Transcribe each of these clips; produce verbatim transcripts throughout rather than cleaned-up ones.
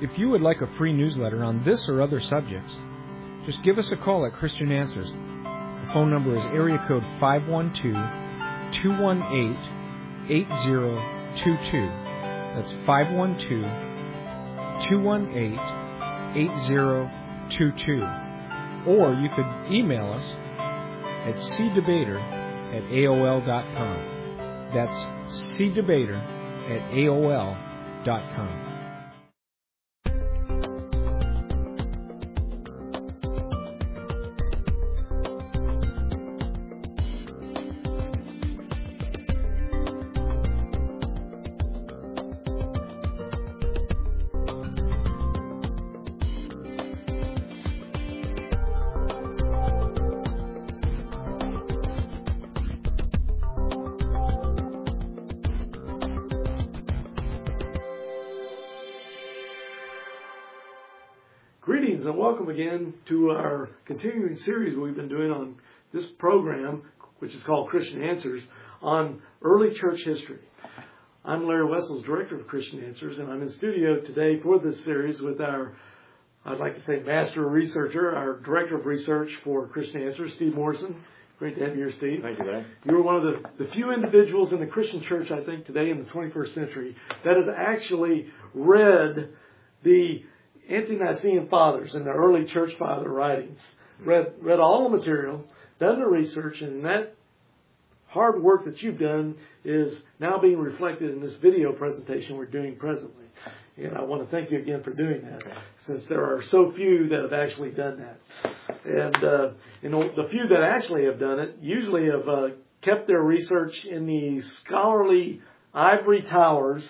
If you would like a free newsletter on this or other subjects, just give us a call at Christian Answers. The phone number is area code five one two, two one eight, eight zero two two. That's five one two, two one eight, eight zero two two. Or you could email us at c debater at A O L dot com. That's c debater at A O L dot com. Greetings and welcome again to our continuing series we've been doing on this program, which is called Christian Answers, on early church history. I'm Larry Wessels, Director of Christian Answers, and I'm in studio today for this series with our, I'd like to say, master researcher, our Director of Research for Christian Answers, Steve Morrison. Great to have you here, Steve. Thank you, Larry. You're one of the, the few individuals in the Christian church, I think, today in the twenty-first century that has actually read the Ante-Nicene Fathers and the early church father writings, read read all the material, done the research, and that hard work that you've done is now being reflected in this video presentation we're doing presently. And I want to thank you again for doing that, since there are so few that have actually done that. And uh, you know, the few that actually have done it usually have uh, kept their research in the scholarly ivory towers,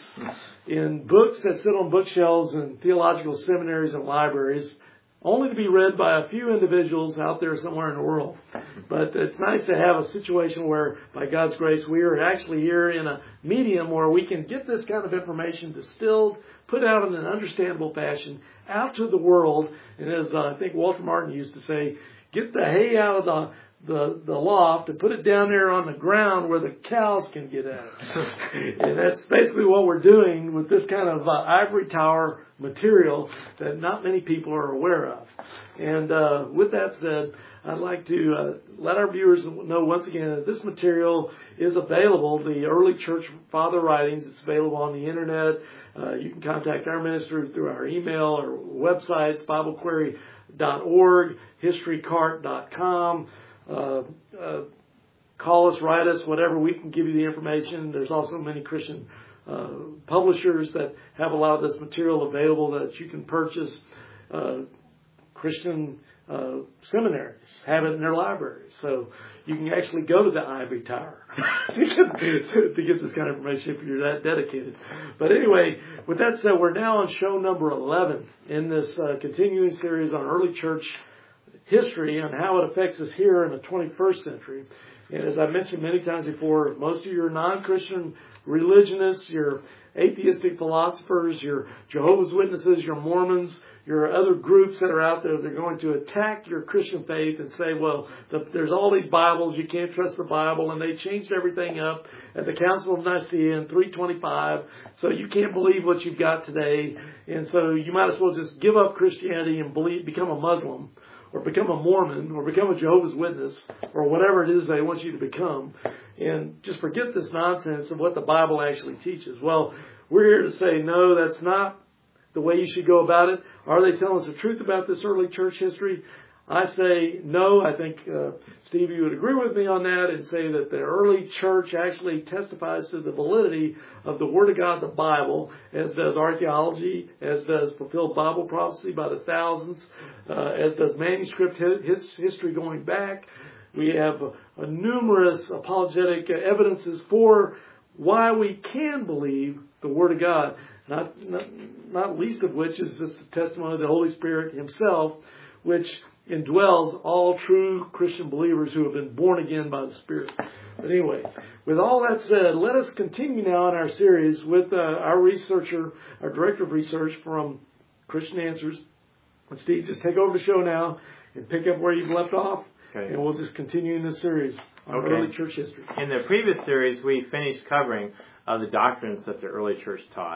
in books that sit on bookshelves in theological seminaries and libraries, only to be read by a few individuals out there somewhere in the world. But it's nice to have a situation where, by God's grace, we are actually here in a medium where we can get this kind of information distilled, put out in an understandable fashion, out to the world. And as uh, I think Walter Martin used to say, get the hay out of the The, the loft and put it down there on the ground where the cows can get at it. And that's basically what we're doing with this kind of uh, ivory tower material that not many people are aware of. And uh, with that said, I'd like to uh, let our viewers know once again that this material is available, the early church father writings. It's available on the internet. Uh, you can contact our ministry through our email or websites, bible query dot org, history cart dot com. Uh, uh, call us, write us, whatever. We can give you the information. There's also many Christian uh, publishers that have a lot of this material available that you can purchase. Uh, Christian uh, seminaries have it in their libraries. So you can actually go to the ivory tower to, get, to get this kind of information if you're that dedicated. But anyway, with that said, we're now on show number eleven in this uh, continuing series on early church history and how it affects us here in the twenty-first century. And as I mentioned many times before, most of your non-Christian religionists, your atheistic philosophers, your Jehovah's Witnesses, your Mormons, your other groups that are out there, they're going to attack your Christian faith and say, well, the, there's all these Bibles, you can't trust the Bible, and they changed everything up at the Council of Nicaea in three twenty-five, so you can't believe what you've got today, and so you might as well just give up Christianity and believe, become a Muslim, or become a Mormon, or become a Jehovah's Witness, or whatever it is they want you to become, and just forget this nonsense of what the Bible actually teaches. Well, we're here to say, no, that's not the way you should go about it. Are they telling us the truth about this early church history? I say no. I think, uh, Steve, you would agree with me on that and say that the early church actually testifies to the validity of the Word of God, the Bible, as does archaeology, as does fulfilled Bible prophecy by the thousands, uh, as does manuscript his history going back. We have uh, numerous apologetic evidences for why we can believe the Word of God, not, not, not least of which is this testimony of the Holy Spirit Himself, which indwells all true Christian believers who have been born again by the Spirit. But anyway, with all that said, let us continue now in our series with uh, our researcher, our Director of Research from Christian Answers. And Steve, just take over the show now and pick up where you've left off. Okay. And we'll just continue in this series on okay. early church history. In the previous series, we finished covering uh, the doctrines that the early church taught.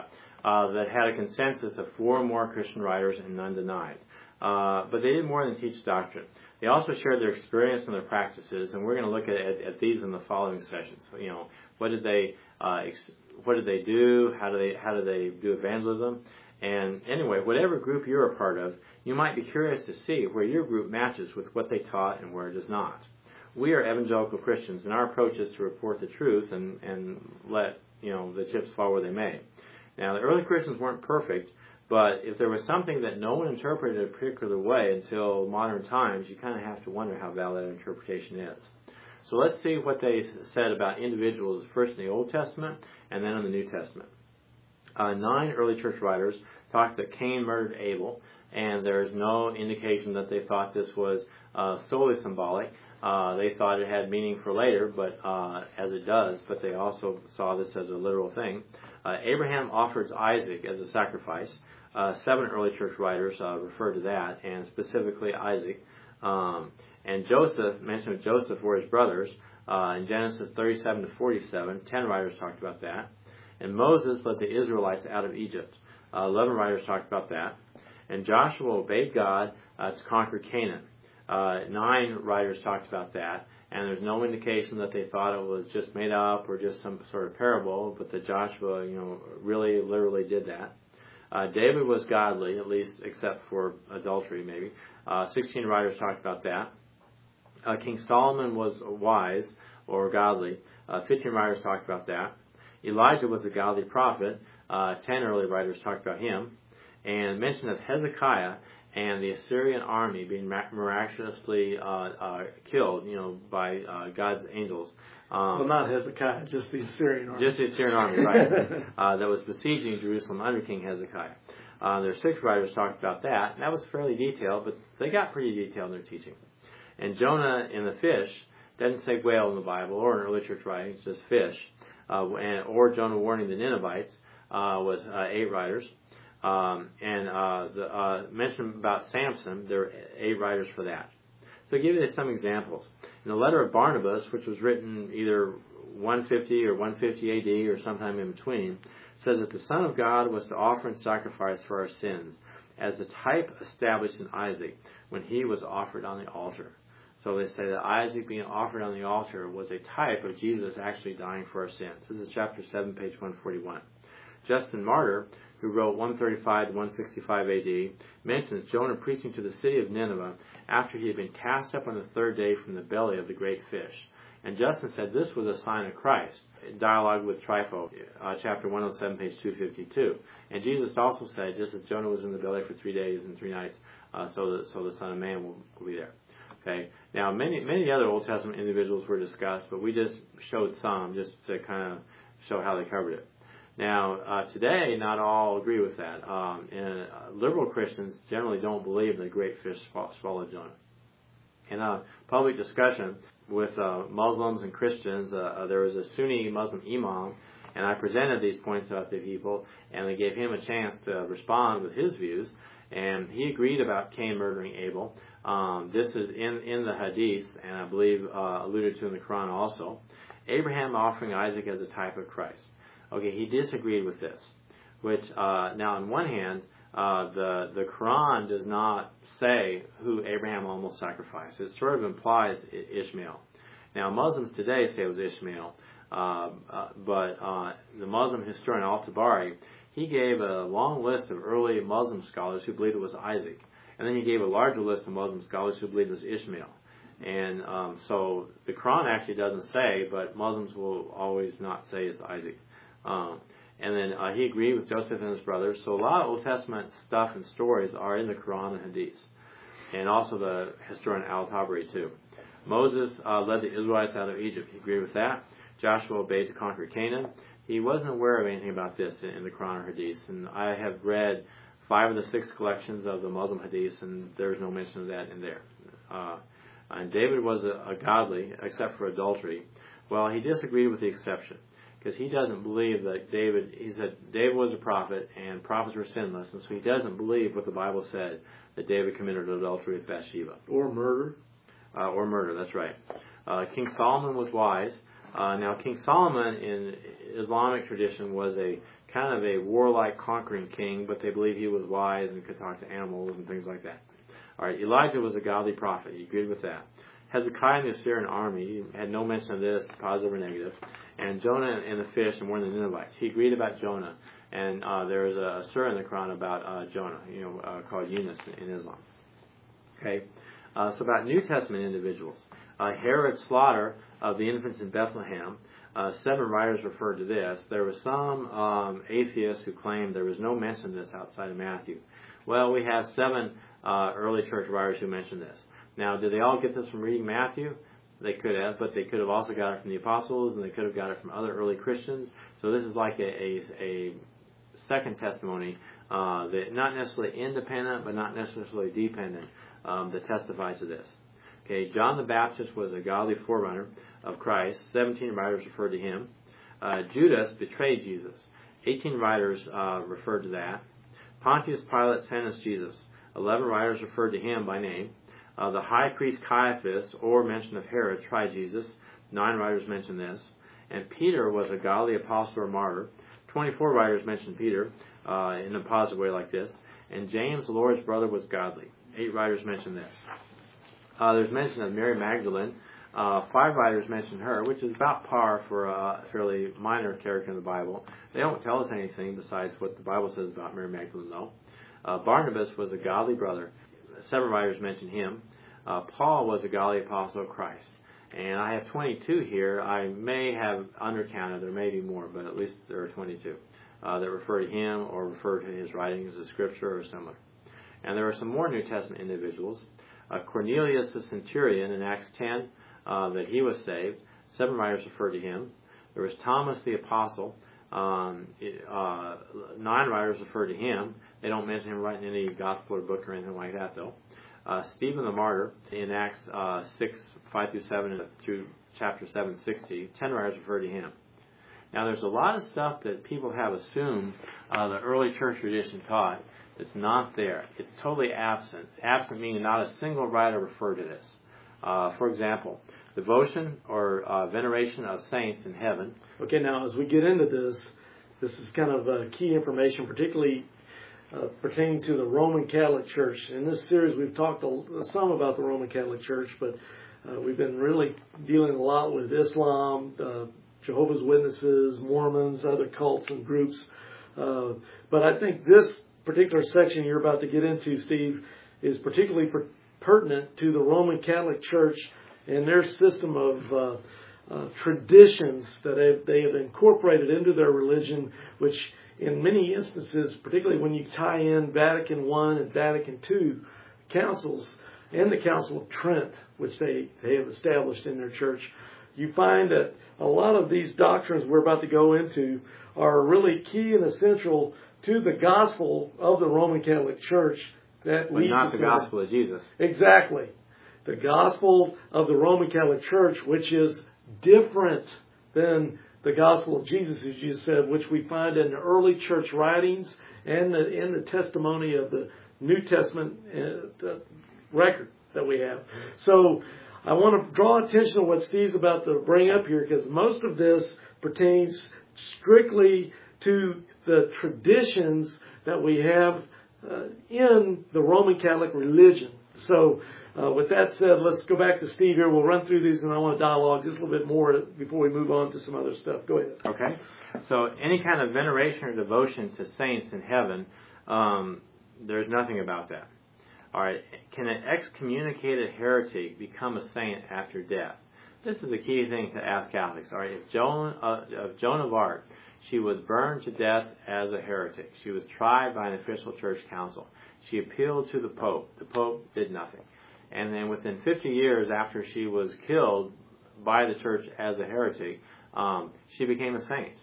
uh, that had a consensus of four or more Christian writers and none denied. Uh, but they did more than teach doctrine. They also shared their experience and their practices, and we're going to look at, at, at these in the following sessions. So, you know, what did they uh, ex- what did they do? How do they how do they do evangelism? And anyway, whatever group you're a part of, you might be curious to see where your group matches with what they taught and where it does not. We are evangelical Christians, and our approach is to report the truth and, and let you know the chips fall where they may. Now, the early Christians weren't perfect, but if there was something that no one interpreted a particular way until modern times, you kind of have to wonder how valid that interpretation is. So let's see what they said about individuals, first in the Old Testament and then in the New Testament. Uh, nine early church writers talked that Cain murdered Abel, and there's no indication that they thought this was uh, solely symbolic. Uh, they thought it had meaning for later, but uh, as it does, but they also saw this as a literal thing. Uh, Abraham offers Isaac as a sacrifice. Uh, seven early church writers uh, refer to that, and specifically Isaac. Um, and Joseph, mention of Joseph were his brothers. Uh, in Genesis thirty-seven to forty-seven, ten writers talked about that. And Moses led the Israelites out of Egypt. Uh, eleven writers talked about that. And Joshua obeyed God uh, to conquer Canaan. Uh, nine writers talked about that. And there's no indication that they thought it was just made up or just some sort of parable, but that Joshua, you know, really literally did that. Uh, David was godly, at least except for adultery, maybe. Uh, sixteen writers talked about that. Uh, King Solomon was wise or godly. Uh, fifteen writers talked about that. Elijah was a godly prophet. Uh, ten early writers talked about him. And mention of Hezekiah and the Assyrian army being miraculously uh, uh, killed, you know, by uh, God's angels. Um, well, not Hezekiah, just the Assyrian army. Just the Assyrian army, right, uh, that was besieging Jerusalem under King Hezekiah. Uh, there are six writers talked about that, and that was fairly detailed, but they got pretty detailed in their teaching. And Jonah in the fish doesn't say whale in the Bible or in early church writings, just fish. Uh, and, or Jonah warning the Ninevites uh, was uh, eight writers. Um, and uh, the uh, mention about Samson, there are eight writers for that. So I'll give you some examples. In the letter of Barnabas, which was written either one fifty or one fifty A D or sometime in between, says that the Son of God was to offer and sacrifice for our sins, as the type established in Isaac when he was offered on the altar. So they say that Isaac being offered on the altar was a type of Jesus actually dying for our sins. This is chapter seven, page one forty-one. Justin Martyr, who wrote one thirty-five to one sixty-five A D, mentions Jonah preaching to the city of Nineveh after he had been cast up on the third day from the belly of the great fish. And Justin said this was a sign of Christ. Dialogue with Trypho, uh, chapter one oh seven, page two fifty-two. And Jesus also said, just as Jonah was in the belly for three days and three nights, uh, so, the, so the Son of Man will, will be there. Okay. Now, many many other Old Testament individuals were discussed, but we just showed some just to kind of show how they covered it. Now, uh, today, not all agree with that. Um, and uh, liberal Christians generally don't believe the great fish swallowed Jonah. In a public discussion with uh, Muslims and Christians, uh, uh, there was a Sunni Muslim imam, and I presented these points out to people, and they gave him a chance to respond with his views. And he agreed about Cain murdering Abel. Um, this is in, in the Hadith, and I believe uh, alluded to in the Quran also. Abraham offering Isaac as a type of Christ. Okay, he disagreed with this, which uh, now on one hand, uh, the the Quran does not say who Abraham almost sacrificed. It sort of implies Ishmael. Now Muslims today say it was Ishmael, uh, uh, but uh, the Muslim historian Al-Tabari, he gave a long list of early Muslim scholars who believed it was Isaac, and then he gave a larger list of Muslim scholars who believed it was Ishmael. And um, so the Quran actually doesn't say, but Muslims will always not say it's Isaac. Um, and then uh, he agreed with Joseph and his brothers. So a lot of Old Testament stuff and stories are in the Quran and Hadith. And also the historian Al-Tabari too. Moses uh, led the Israelites out of Egypt. He agreed with that. Joshua obeyed to conquer Canaan. He wasn't aware of anything about this in, in the Quran or Hadith. And I have read five of the six collections of the Muslim Hadiths, and there's no mention of that in there. Uh, and David was a, a godly, except for adultery. Well, he disagreed with the exception, because he doesn't believe that David, he said David was a prophet and prophets were sinless, and so he doesn't believe what the Bible said, that David committed adultery with Bathsheba. Or murder. Uh, or murder, that's right. Uh, King Solomon was wise. Uh, now, King Solomon in Islamic tradition was a kind of a warlike conquering king, but they believe he was wise and could talk to animals and things like that. All right, Elijah was a godly prophet. He agreed with that. Hezekiah and the Assyrian army, he had no mention of this, positive or negative. And Jonah and the fish and one of the Ninevites. He agreed about Jonah. And uh, there is a surah in the Quran about uh, Jonah, you know, uh, called Yunus in Islam. Okay, uh, so about New Testament individuals. Uh, Herod's slaughter of the infants in Bethlehem, uh, seven writers referred to this. There were some um, atheists who claimed there was no mention of this outside of Matthew. Well, we have seven uh, early church writers who mentioned this. Now, did they all get this from reading Matthew? They could have, but they could have also got it from the apostles, and they could have got it from other early Christians. So this is like a, a, a second testimony uh, that not necessarily independent, but not necessarily dependent, um, that testifies to this. Okay, John the Baptist was a godly forerunner of Christ. Seventeen writers referred to him. Uh, Judas betrayed Jesus. Eighteen writers uh, referred to that. Pontius Pilate sentenced Jesus. Eleven writers referred to him by name. Uh, the high priest Caiaphas, or mention of Herod, tried Jesus. Nine writers mention this. And Peter was a godly apostle or martyr. Twenty-four writers mention Peter uh, in a positive way like this. And James, the Lord's brother, was godly. Eight writers mention this. Uh, there's mention of Mary Magdalene. Uh, five writers mention her, which is about par for a fairly minor character in the Bible. They don't tell us anything besides what the Bible says about Mary Magdalene, though. Uh, Barnabas was a godly brother. Seven writers mention him. Uh, Paul was a godly apostle of Christ. And I have twenty-two here. I may have undercounted. There may be more, but at least there are twenty-two uh, that refer to him or refer to his writings as scripture or similar. And there are some more New Testament individuals. Uh, Cornelius the centurion in Acts ten, uh, that he was saved. Seven writers refer to him. There was Thomas the apostle. Um, uh, nine writers refer to him. They don't mention him writing any gospel or book or anything like that, though. Uh, Stephen the martyr in Acts uh, six, five through seven through chapter seven, sixty. Ten writers refer to him. Now, there's a lot of stuff that people have assumed uh, the early church tradition taught. It's not there. It's totally absent. Absent meaning not a single writer referred to this. Uh, for example, devotion or uh, veneration of saints in heaven. Okay, now as we get into this, this is kind of uh, key information, particularly uh, pertaining to the Roman Catholic Church. In this series, we've talked a, some about the Roman Catholic Church, but uh, we've been really dealing a lot with Islam, uh, Jehovah's Witnesses, Mormons, other cults and groups. Uh, but I think this particular section you're about to get into, Steve, is particularly per- pertinent to the Roman Catholic Church and their system of uh, uh, traditions that have, they have incorporated into their religion, which in many instances, particularly when you tie in Vatican One and Vatican Two councils and the Council of Trent, which they, they have established in their church, you find that a lot of these doctrines we're about to go into are really key and essential to the gospel of the Roman Catholic Church. That but not the gospel of Jesus. Exactly. The gospel of the Roman Catholic Church, which is different than the gospel of Jesus, as you said, which we find in the early church writings and the, in the testimony of the New Testament uh, record that we have. So I want to draw attention to what Steve's about to bring up here, because most of this pertains strictly to the traditions that we have uh, in the Roman Catholic religion. So uh, with that said, let's go back to Steve here. We'll run through these and I want to dialogue just a little bit more before we move on to some other stuff. Go ahead. Okay. So any kind of veneration or devotion to saints in heaven, um, there's nothing about that. All right. Can an excommunicated heretic become a saint after death? This is the key thing to ask Catholics. All right. If Joan, uh, of Joan of Arc, she was burned to death as a heretic. She was tried by an official church council. She appealed to the Pope. The Pope did nothing. And then within fifty years after she was killed by the church as a heretic, um, she became a saint.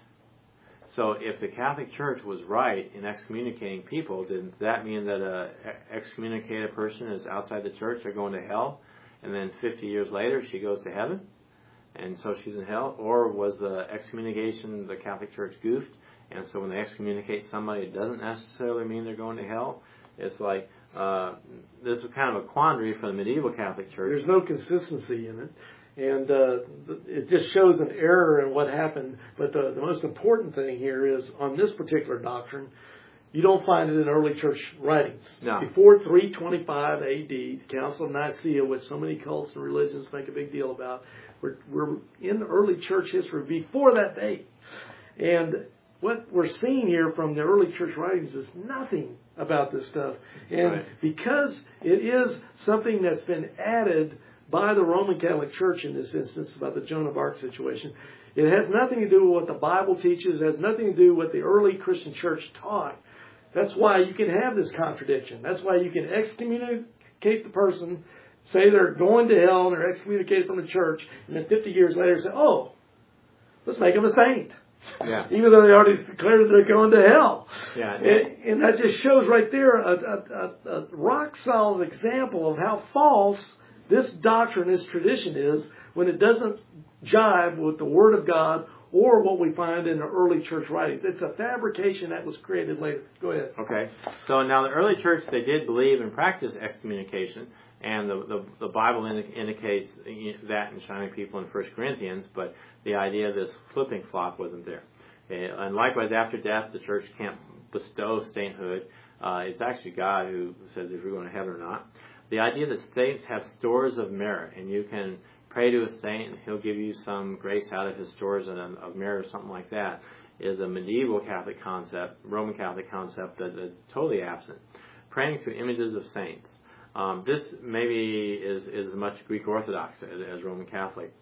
So if the Catholic Church was right in excommunicating people, did that mean that an excommunicated person is outside the church, they're going to hell, and then fifty years later she goes to heaven? And so she's in hell? Or was the excommunication the Catholic Church goofed? And so when they excommunicate somebody, it doesn't necessarily mean they're going to hell? It's like, uh, this is kind of a quandary for the medieval Catholic Church. There's no consistency in it. And uh, it just shows an error in what happened. But the, the most important thing here is on this particular doctrine, you don't find it in early church writings. No. Before three twenty-five A D, the Council of Nicaea, which so many cults and religions make a big deal about, we're, we're in early church history before that date. And what we're seeing here from the early church writings is nothing about this stuff. And right. because it is something that's been added by the Roman Catholic Church in this instance about the Joan of Arc situation, it has nothing to do with what the Bible teaches. It has nothing to do with what the early Christian church taught. That's why you can have this contradiction. That's why you can excommunicate the person, say they're going to hell and they're excommunicated from the church, and then fifty years later say, oh, let's make them a saint. Yeah. Even though they already declared they're going to hell. Yeah. And, and that just shows right there a, a, a, a rock-solid example of how false this doctrine, this tradition is, when it doesn't jive with the Word of God or what we find in the early church writings. It's a fabrication that was created later. Go ahead. Okay. So now the early church, they did believe and practice excommunication, and the the, the Bible indi- indicates that in Shining People in First Corinthians, but the idea of this flipping flop wasn't there. Okay. And likewise, after death, the church can't bestow sainthood. Uh, it's actually God who says if you're going to heaven or not. The idea that saints have stores of merit, and you can pray to a saint and he'll give you some grace out of his stores of, of merit or something like that, is a medieval Catholic concept, Roman Catholic concept that is totally absent. Praying to images of saints. Um, this maybe is, is as much Greek Orthodox as, as Roman Catholic.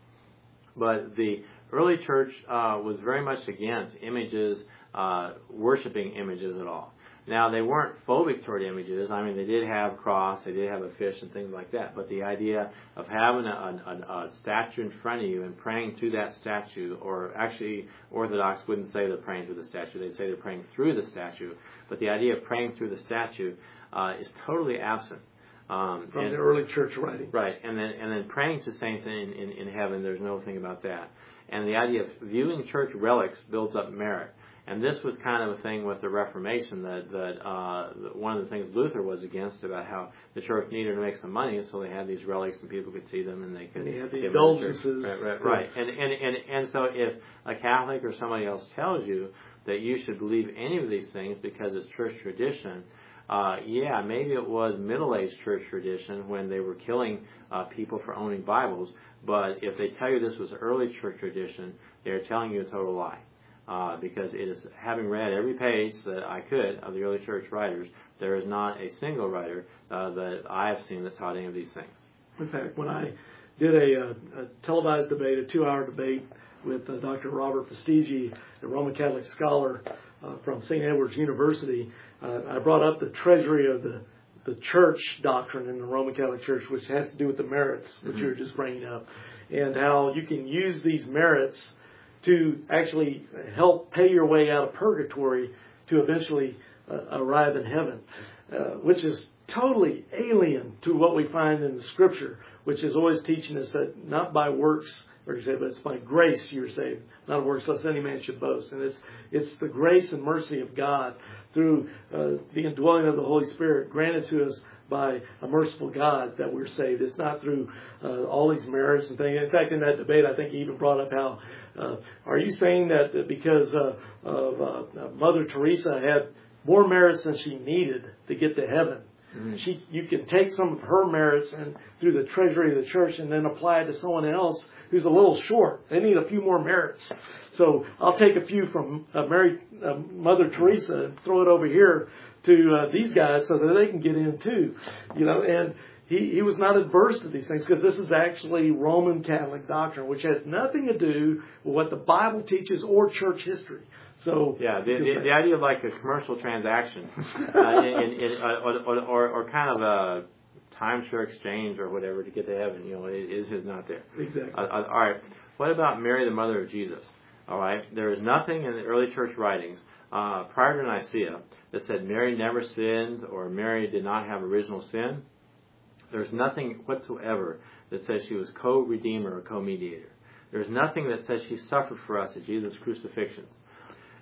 But the early church uh, was very much against images, uh, worshiping images at all. Now, they weren't phobic toward images. I mean, they did have a cross, they did have a fish and things like that. But the idea of having a, a, a statue in front of you and praying to that statue, or actually Orthodox wouldn't say they're praying to the statue, they'd say they're praying through the statue. But the idea of praying through the statue uh, is totally absent. Um, From and, the early church writings. Right, and then and then praying to saints in, in, in heaven, there's no thing about that. And the idea of viewing church relics builds up merit. And this was kind of a thing with the Reformation that, that uh, one of the things Luther was against about how the church needed to make some money, so they had these relics and people could see them and they could and they had the give indulgences. Them right, right, right. And, and, and, and so if a Catholic or somebody else tells you that you should believe any of these things because it's church tradition, uh, yeah, maybe it was middle-aged church tradition when they were killing uh, people for owning Bibles, but if they tell you this was early church tradition, they're telling you a total lie. Uh, because it is, having read every page that I could of the early church writers, there is not a single writer uh, that I have seen that taught any of these things. In fact, when I did a, a, a televised debate, a two-hour debate with uh, Doctor Robert Fastigi, a Roman Catholic scholar uh, from Saint Edward's University, uh, I brought up the treasury of the the church doctrine in the Roman Catholic Church, which has to do with the merits that mm-hmm. you were just bringing up, and how you can use these merits to actually help pay your way out of purgatory to eventually uh, arrive in heaven, uh, which is totally alien to what we find in the Scripture, which is always teaching us that not by works, or you say, but it's by grace you're saved, not of works, lest any man should boast. And it's it's the grace and mercy of God through uh, the indwelling of the Holy Spirit granted to us by a merciful God that we're saved. It's not through uh, all these merits and things. In fact, in that debate, I think he even brought up how, uh, are you saying that because uh, of uh, Mother Teresa had more merits than she needed to get to heaven? Mm-hmm. She, you can take some of her merits and through the treasury of the church and then apply it to someone else who's a little short. They need a few more merits. So I'll take a few from uh, Mary, uh, Mother Teresa and throw it over here to uh, these guys so that they can get in too. You know, and he, he was not adverse to these things because this is actually Roman Catholic doctrine, which has nothing to do with what the Bible teaches or church history. So yeah, the, the, the idea of like a commercial transaction, uh, in, in, in, uh, or, or, or kind of a timeshare exchange or whatever to get to heaven, you know, it is, is not there. Exactly. Uh, uh, all right. What about Mary, the mother of Jesus? All right. There is nothing in the early church writings uh, prior to Nicaea that said Mary never sinned or Mary did not have original sin. There's nothing whatsoever that says she was co-redeemer or co-mediator. There's nothing that says she suffered for us at Jesus' crucifixions.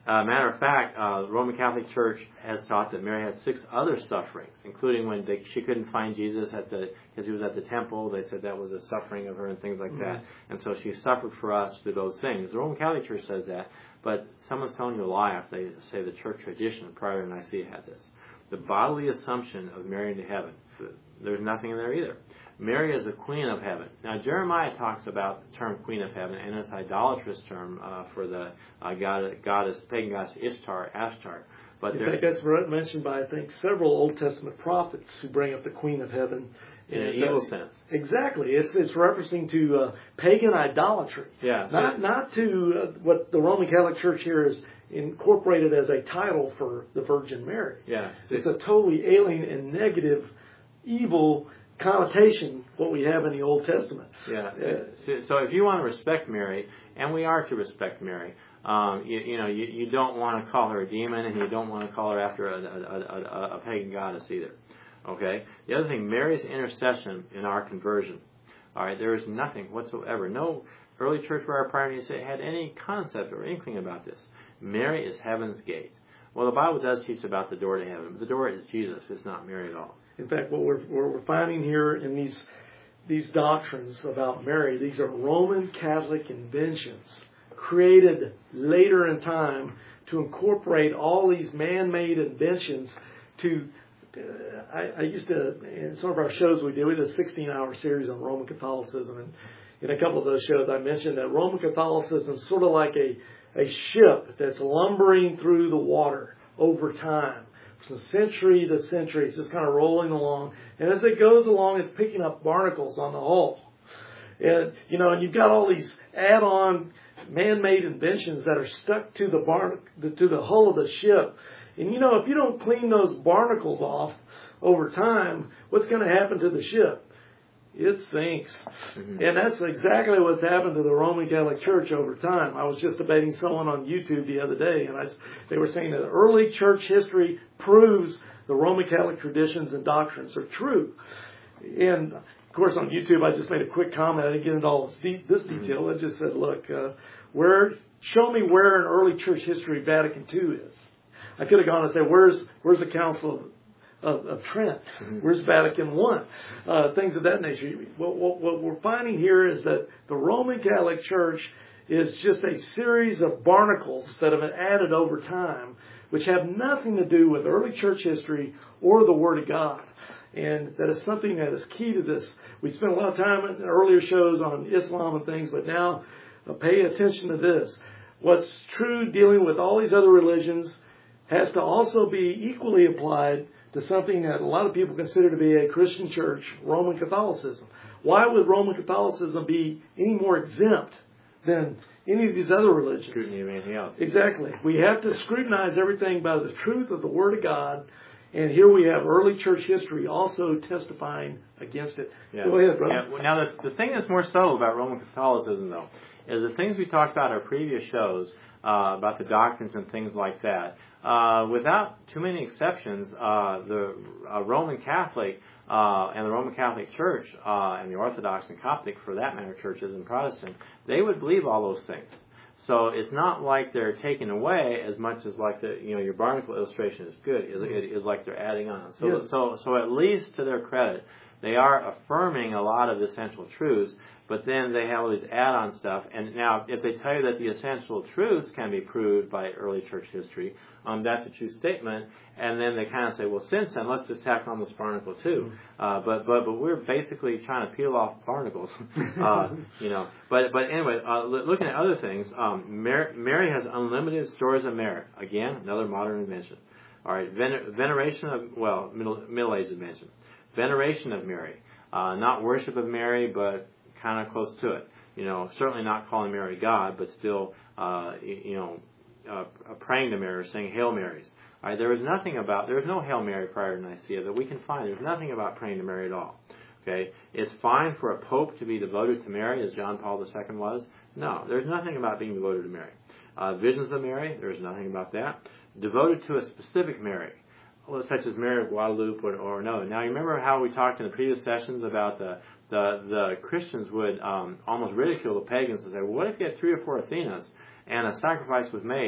Uh, matter of fact, uh, the Roman Catholic Church has taught that Mary had six other sufferings, including when they, she couldn't find Jesus at the because he was at the temple. They said that was a suffering of her and things like mm-hmm. that. And so she suffered for us through those things. The Roman Catholic Church says that, but someone's telling you a lie if they say the church tradition prior to Nicaea had this. The bodily assumption of Mary into heaven, there's nothing in there either. Mary is the queen of heaven. Now, Jeremiah talks about the term queen of heaven, and it's an idolatrous term uh, for the uh, god, goddess, pagan goddess Ishtar, Ashtar. But in fact, that's mentioned by, I think, several Old Testament prophets who bring up the queen of heaven. In an evil sense. Exactly. It's it's referencing to uh, pagan idolatry. Yeah. Not, so, not to uh, what the Roman Catholic Church here is incorporated as a title for the Virgin Mary. Yeah. So, it's a totally alien and negative, evil connotation what we have in the Old Testament. Yeah. So, so, so if you want to respect Mary, and we are to respect Mary, um, you, you know, you, you don't want to call her a demon, and you don't want to call her after a, a, a, a pagan goddess either. Okay. The other thing, Mary's intercession in our conversion. All right. There is nothing whatsoever. No early church writer prior to me had any concept or inkling about this. Mary is heaven's gate. Well, the Bible does teach about the door to heaven, but the door is Jesus. It's not Mary at all. In fact, what we're, what we're finding here in these these doctrines about Mary, these are Roman Catholic inventions created later in time to incorporate all these man-made inventions to, uh, I, I used to, in some of our shows we did, we did a sixteen-hour series on Roman Catholicism, and in a couple of those shows I mentioned that Roman Catholicism is sort of like a, a ship that's lumbering through the water over time. From century to century, it's just kind of rolling along. And as it goes along, it's picking up barnacles on the hull. And, you know, and you've got all these add-on man-made inventions that are stuck to the barn, to the hull of the ship. And, you know, if you don't clean those barnacles off over time, what's going to happen to the ship? It sinks. Mm-hmm. And that's exactly what's happened to the Roman Catholic Church over time. I was just debating someone on YouTube the other day, and I, they were saying that early church history proves the Roman Catholic traditions and doctrines are true. And, of course, on YouTube, I just made a quick comment. I didn't get into all this detail. Mm-hmm. I just said, look, uh, where show me where in early church history Vatican Two is. I could have gone and said, where's, where's the Council of Of, of Trent, mm-hmm. where's Vatican One, uh, things of that nature. What, what, what we're finding here is that the Roman Catholic Church is just a series of barnacles that have been added over time, which have nothing to do with early church history or the Word of God. And that is something that is key to this. We spent a lot of time in earlier shows on Islam and things, but now uh, pay attention to this. What's true dealing with all these other religions has to also be equally applied to something that a lot of people consider to be a Christian church, Roman Catholicism. Why would Roman Catholicism be any more exempt than any of these other religions? Scrutiny of anything else. Exactly. We have to scrutinize everything by the truth of the Word of God, and here we have early church history also testifying against it. Yeah. Go ahead, brother. Yeah. Now, the, the thing that's more subtle about Roman Catholicism, though, is the things we talked about in our previous shows, uh, about the doctrines and things like that. Uh, without too many exceptions, uh, the uh, Roman Catholic uh, and the Roman Catholic Church uh, and the Orthodox and Coptic, for that matter, churches and Protestant, they would believe all those things. So it's not like they're taking away as much as like the you know your barnacle illustration is good. It is like they're adding on. So yes. so so at least to their credit, they are affirming a lot of the essential truths. But then they have all these add-on stuff. And now, if they tell you that the essential truths can be proved by early church history, um, that's a true statement. And then they kind of say, well, since then, let's just tack on this barnacle too. Uh, but but but we're basically trying to peel off barnacles, uh, you know. But but anyway, uh, looking at other things, um, Mary, Mary has unlimited stores of merit. Again, another modern invention. All right, Vener- veneration of well, middle middle age invention. Veneration of Mary, uh, not worship of Mary, but kind of close to it. You know, certainly not calling Mary God, but still, uh, you know, uh, praying to Mary or saying Hail Marys. All right, there is nothing about, there is no Hail Mary prior to Nicaea that we can find. There's nothing about praying to Mary at all. Okay, it's fine for a pope to be devoted to Mary, as John Paul the Second was. No, there's nothing about being devoted to Mary. Uh, visions of Mary, there's nothing about that. Devoted to a specific Mary, such as Mary of Guadalupe or, or no. Now, you remember how we talked in the previous sessions about the The, the Christians would um, almost ridicule the pagans and say, well, what if you had three or four Athenas and a sacrifice was made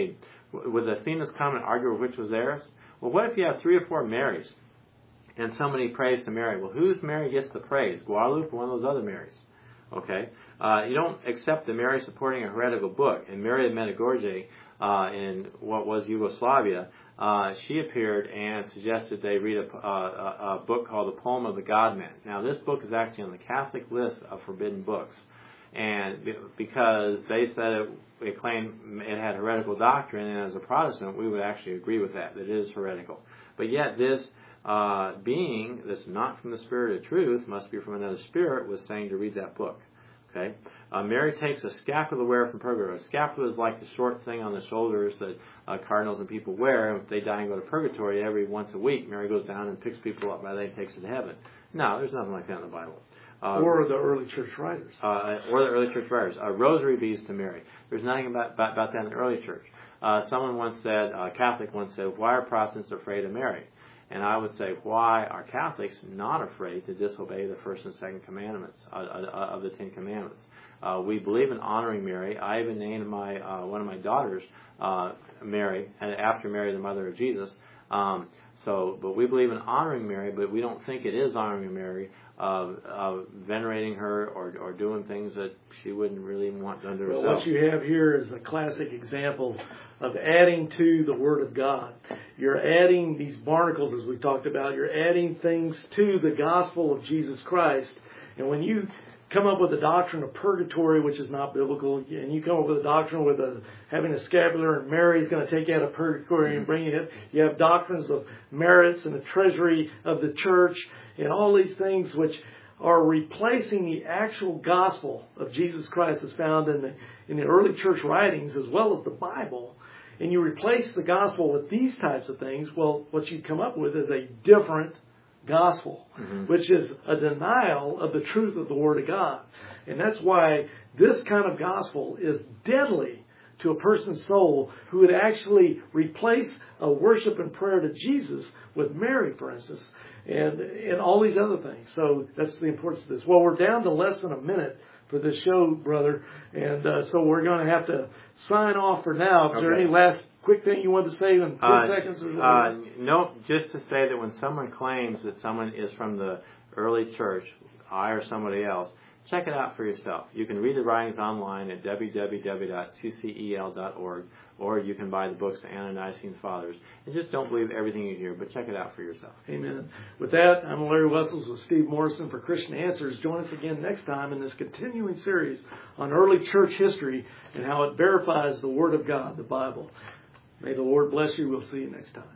Would the Athenas come and argue which was theirs? Well, what if you have three or four Marys and somebody prays to Mary? Well, whose Mary gets the praise? Guadalupe or one of those other Marys? Okay? Uh, you don't accept the Mary supporting a heretical book. And Mary of Medjugorje, uh, in what was Yugoslavia, uh, she appeared and suggested they read a, uh, a book called The Poem of the God-Man. Now, this book is actually on the Catholic list of forbidden books. And because they said it, it claimed it had heretical doctrine, and as a Protestant, we would actually agree with that, that it is heretical. But yet this uh, being that's not from the Spirit of truth must be from another spirit was saying to read that book. Okay, uh, Mary takes a scapular wear from purgatory. A scapular is like the short thing on the shoulders that uh, cardinals and people wear. If they die and go to purgatory every once a week, Mary goes down and picks people up by the leg and takes them to heaven. No, there's nothing like that in the Bible. Um, or the early church writers. Uh, or the early church writers. Uh, rosary beads to Mary. There's nothing about, about, about that in the early church. Uh, someone once said, a Catholic once said, why are Protestants afraid of Mary? And I would say, why are Catholics not afraid to disobey the first and second commandments uh, uh, of the Ten Commandments? Uh, we believe in honoring Mary. I even named my uh, one of my daughters uh, Mary, and after Mary, the mother of Jesus. Um, so, but we believe in honoring Mary, but we don't think it is honoring Mary. Of, of venerating her or, or doing things that she wouldn't really want done to herself. Well, what you have here is a classic example of adding to the Word of God. You're adding these barnacles, as we talked about. You're adding things to the gospel of Jesus Christ. And when you come up with a doctrine of purgatory, which is not biblical, and you come up with a doctrine with a, having a scapular, and Mary's going to take you out of purgatory and bring you in. You have doctrines of merits and the treasury of the church and all these things which are replacing the actual gospel of Jesus Christ as found in the, in the early church writings as well as the Bible. And you replace the gospel with these types of things, well, what you come up with is a different gospel, mm-hmm. which is a denial of the truth of the Word of God. And that's why this kind of gospel is deadly to a person's soul who would actually replace a worship and prayer to Jesus with Mary, for instance, and and all these other things. So that's the importance of this. Well, we're down to less than a minute for this show, brother, and uh, so we're going to have to sign off for now. Is okay. there any last quick thing you want to say in ten uh, seconds? Or uh, no, just to say that when someone claims that someone is from the early church, I or somebody else, check it out for yourself. You can read the writings online at w w w dot c c e l dot org, or you can buy the books, The Ante-Nicene Fathers. And just don't believe everything you hear, but check it out for yourself. Amen. With that, I'm Larry Wessels with Steve Morrison for Christian Answers. Join us again next time in this continuing series on early church history and how it verifies the Word of God, the Bible. May the Lord bless you. We'll see you next time.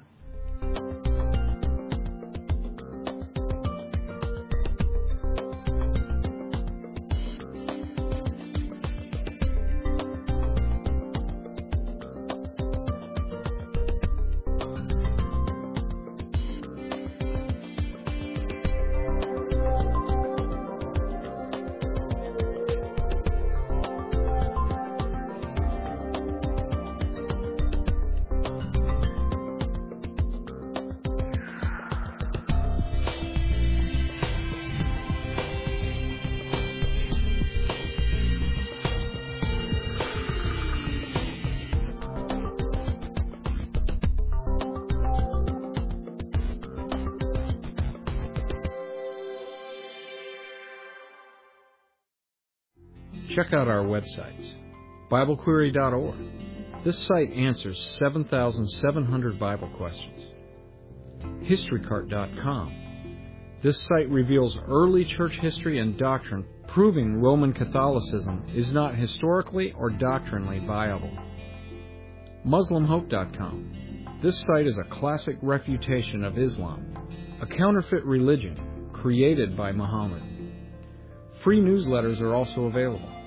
Check out our websites, Bible Query dot org. This site answers seven thousand seven hundred Bible questions. History Cart dot com. This site reveals early church history and doctrine, proving Roman Catholicism is not historically or doctrinally viable. Muslim Hope dot com. This site is a classic refutation of Islam, a counterfeit religion created by Muhammad. Free newsletters are also available.